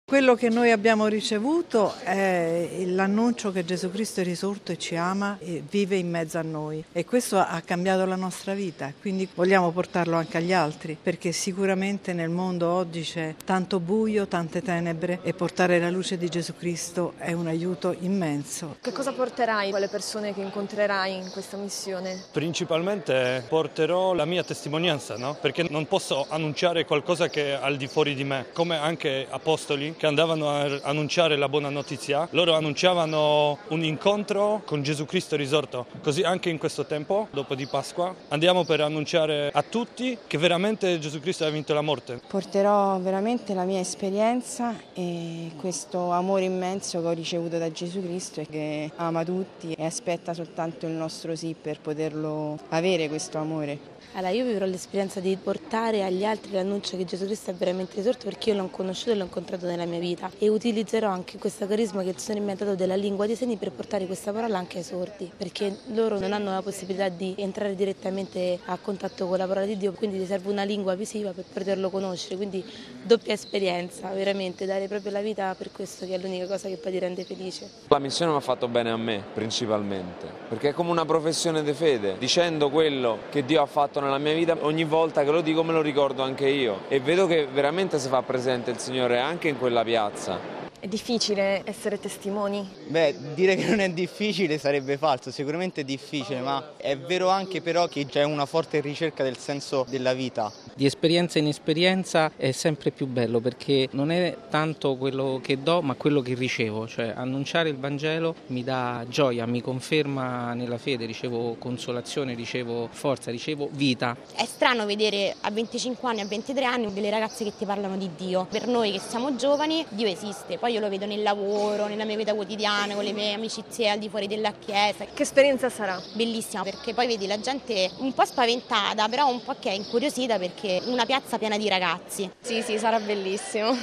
Quello che noi abbiamo ricevuto è l'annuncio che Gesù Cristo è risorto e ci ama e vive in mezzo a noi, e questo ha cambiato la nostra vita, quindi vogliamo portarlo anche agli altri, perché sicuramente nel mondo oggi c'è tanto buio, tante tenebre, e portare la luce di Gesù Cristo è un aiuto immenso. Che cosa porterai alle persone che incontrerai in questa missione? Principalmente porterò la mia testimonianza, no? Perché non posso annunciare qualcosa che è al di fuori di me, come anche apostoli che andavano a annunciare la buona notizia. Loro annunciavano un incontro con Gesù Cristo risorto. Così anche in questo tempo, dopo di Pasqua, andiamo per annunciare a tutti che veramente Gesù Cristo ha vinto la morte. Porterò veramente la mia esperienza e questo amore immenso che ho ricevuto da Gesù Cristo e che ama tutti e aspetta soltanto il nostro sì per poterlo avere, questo amore. Allora, io vivrò l'esperienza di portare agli altri l'annuncio che Gesù Cristo è veramente risorto, perché io l'ho conosciuto e l'ho incontrato nella mia vita, e utilizzerò anche questo carisma che il Signore mi ha dato della lingua dei segni per portare questa parola anche ai sordi, perché loro non hanno la possibilità di entrare direttamente a contatto con la parola di Dio, quindi gli serve una lingua visiva per poterlo conoscere, quindi doppia esperienza, veramente dare proprio la vita per questo, che è l'unica cosa che poi ti rende felice. La missione mi ha fatto bene a me principalmente, perché è come una professione di fede, dicendo quello che Dio ha fatto nella mia vita, ogni volta che lo dico me lo ricordo anche io e vedo che veramente si fa presente il Signore anche in quella piazza. È difficile essere testimoni? Dire che non è difficile sarebbe falso, sicuramente è difficile, ma è vero anche però che c'è una forte ricerca del senso della vita. Di esperienza in esperienza è sempre più bello, perché non è tanto quello che do ma quello che ricevo, cioè annunciare il Vangelo mi dà gioia, mi conferma nella fede, ricevo consolazione, ricevo forza, ricevo vita. È strano vedere a 25 anni, a 23 anni delle ragazze che ti parlano di Dio. Per noi che siamo giovani Dio esiste, poi io lo vedo nel lavoro, nella mia vita quotidiana, con le mie amicizie al di fuori della chiesa. Che esperienza sarà? Bellissima, perché poi vedi la gente un po' spaventata, però un po' che è incuriosita, perché una piazza piena di ragazzi. Sì, sarà bellissimo.